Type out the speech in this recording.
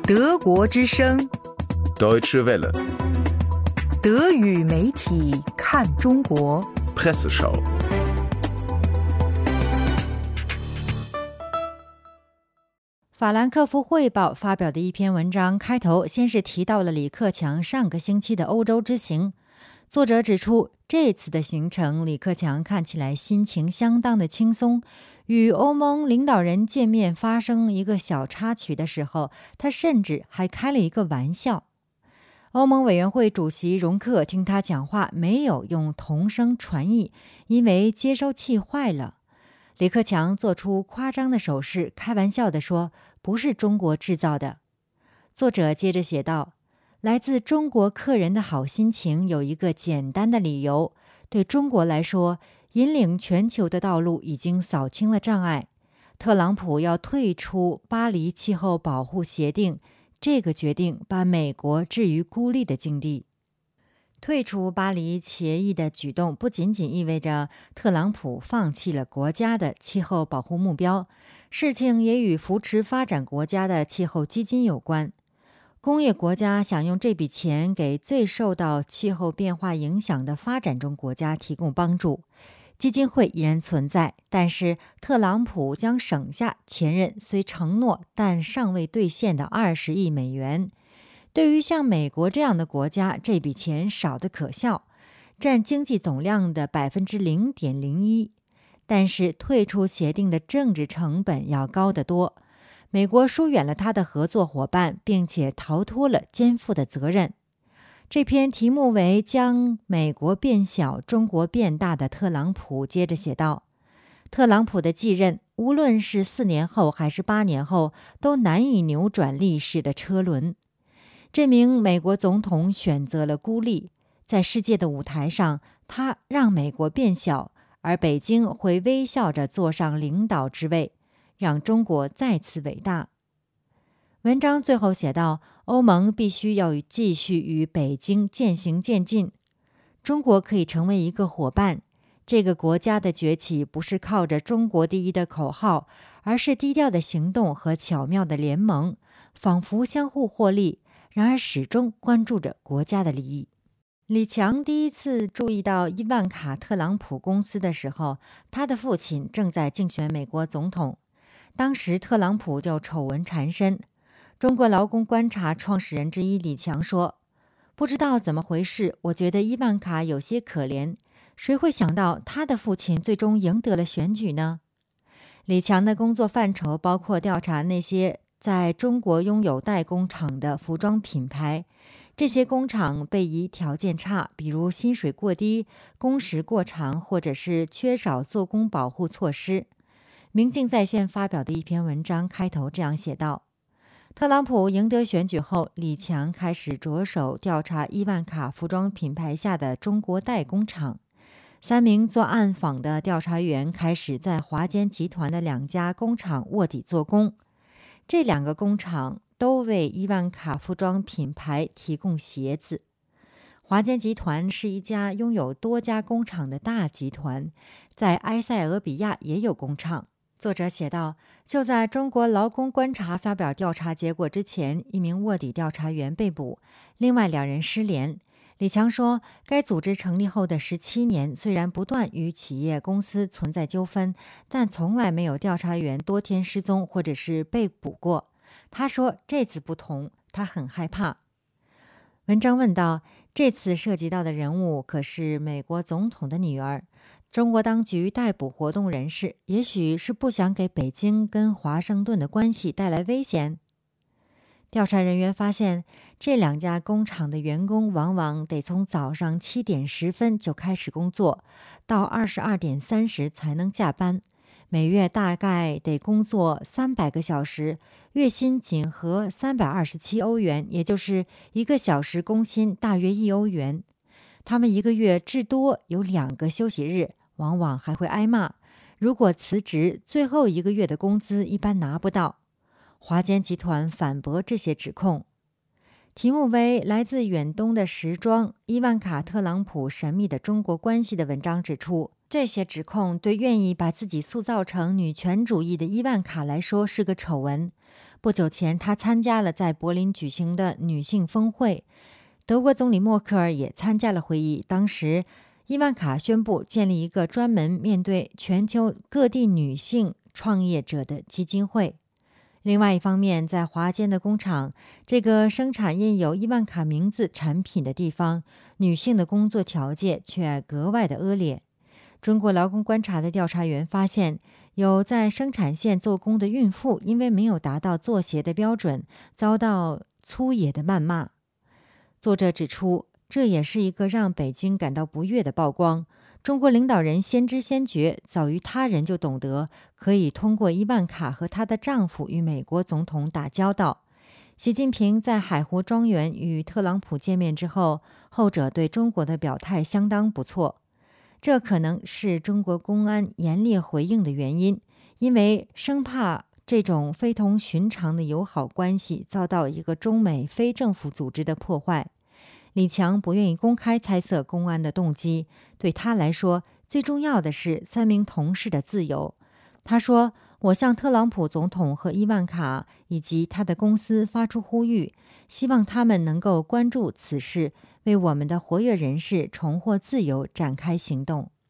德国之声 Deutsche Welle. 德语媒体看中国 Presseschau. 法兰克福汇报发表的一篇文章开头先是提到了李克强上个星期的欧洲之行。作者指出，这次的行程李克强看起来心情相当的轻松，与欧盟领导人见面发生一个小插曲的时候，他甚至还开了一个玩笑。欧盟委员会主席容克听他讲话没有用同声传译，因为接收器坏了。李克强做出夸张的手势，开玩笑地说，不是中国制造的。作者接着写道，来自中国客人的好心情有一个简单的理由，对中国来说，引领全球的道路已经扫清了障碍。特朗普要退出巴黎气候保护协定，这个决定把美国置于孤立的境地。退出巴黎协议的举动不仅仅意味着特朗普放弃了国家的气候保护目标，事情也与扶持发展国家的气候基金有关。工业国家想用这笔钱给最受到气候变化影响的发展中国家提供帮助。基金会依然存在，但是特朗普将省下前任虽承诺但尚未兑现的20亿美元。对于像美国这样的国家，这笔钱少得可笑，占经济总量的 0.01%。但是退出协定的政治成本要高得多。美国疏远了他的合作伙伴，并且逃脱了肩负的责任。这篇题目为将美国变小，中国变大的特朗普接着写道，特朗普的继任，无论是4年后还是8年后，都难以扭转历史的车轮。这名美国总统选择了孤立，在世界的舞台上，他让美国变小，而北京会微笑着坐上领导之位，让中国再次伟大。文章最后写道，欧盟必须要继续与北京渐行渐近。中国可以成为一个伙伴，这个国家的崛起不是靠着中国第一的口号，而是低调的行动和巧妙的联盟，仿佛相互获利，然而始终关注着国家的利益。李强第一次注意到伊万卡特朗普公司的时候，他的父亲正在竞选美国总统。当时特朗普就丑闻缠身。中国劳工观察创始人之一李强说，不知道怎么回事，我觉得伊万卡有些可怜，谁会想到他的父亲最终赢得了选举呢？李强的工作范畴包括调查那些在中国拥有代工厂的服装品牌，这些工厂被以条件差，比如薪水过低、工时过长，或者是缺少做工保护措施。明镜在线发表的一篇文章开头这样写道，特朗普赢得选举后，李强开始着手调查伊万卡服装品牌下的中国代工厂。3名做暗访的调查员开始在华坚集团的2家工厂卧底做工。这2个工厂都为伊万卡服装品牌提供鞋子。华坚集团是一家拥有多家工厂的大集团，在埃塞俄比亚也有工厂。作者写道，就在中国劳工观察发表调查结果之前，1名卧底调查员被捕，另外2人失联。李强说，该组织成立后的17年，虽然不断与企业公司存在纠纷，但从来没有调查员多天失踪或者是被捕过。他说，这次不同，他很害怕。文章问道，这次涉及到的人物可是美国总统的女儿，中国当局逮捕活动人士，也许是不想给北京跟华盛顿的关系带来危险。调查人员发现，这2家工厂的员工往往得从早上7点10分就开始工作，到22点30才能下班，每月大概得工作300个小时，月薪仅合327欧元，也就是1个小时工薪大约1欧元。他们1个月至多有2个休息日，往往还会挨骂。如果辞职，最后1个月的工资一般拿不到。华坚集团反驳这些指控。题目为来自远东的时装伊万卡特朗普神秘的中国关系的文章指出，这些指控对愿意把自己塑造成女权主义的伊万卡来说是个丑闻。 不久前，他参加了在柏林举行的女性峰会，德国总理默克尔也参加了会议。当时，伊万卡宣布建立一个专门面对全球各地女性创业者的基金会。另外一方面，在华间的工厂，这个生产印有伊万卡名字产品的地方，女性的工作条件却格外的恶劣。中国劳工观察的调查员发现，有在生产线做工的孕妇因为没有达到做鞋的标准，遭到粗野的谩骂。作者指出，这也是一个让北京感到不悦的曝光。中国领导人先知先觉，早于他人就懂得可以通过伊万卡和她的丈夫与美国总统打交道。习近平在海湖庄园与特朗普见面之后，后者对中国的表态相当不错。这可能是中国公安严厉回应的原因，因为生怕这种非同寻常的友好关系遭到一个中美非政府组织的破坏。李强不愿意公开猜测公安的动机，对他来说，最重要的是3名同事的自由。他说，我向特朗普总统和伊万卡以及他的公司发出呼吁，希望他们能够关注此事，为我们的活跃人士重获自由展开行动。